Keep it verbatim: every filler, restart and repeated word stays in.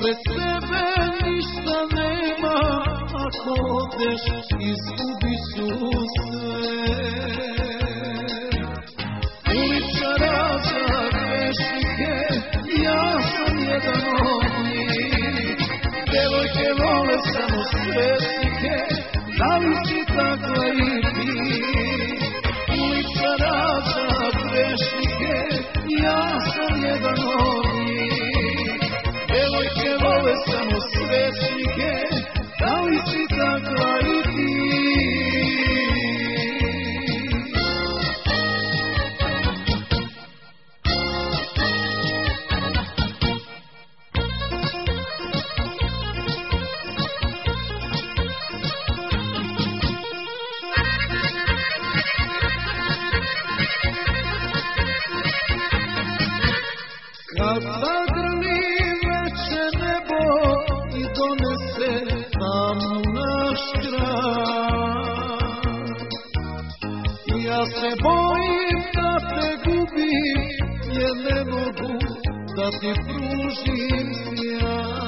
pred sebe ništa nema, ako odeš izgubi su sve. Uličara za grešnike, ja sam jedan od njih. Devojke vole samo sretnike, da li si takva i ti? Uličara za grešnike, ja sam jedan od njih. Devojke vole samo sretnike, da li si takva i ti? Kad zagrli veče nebo i donese tamnu naš grad, ja se bojim da te gubim, jer ne mogu da ti pružim sjaj.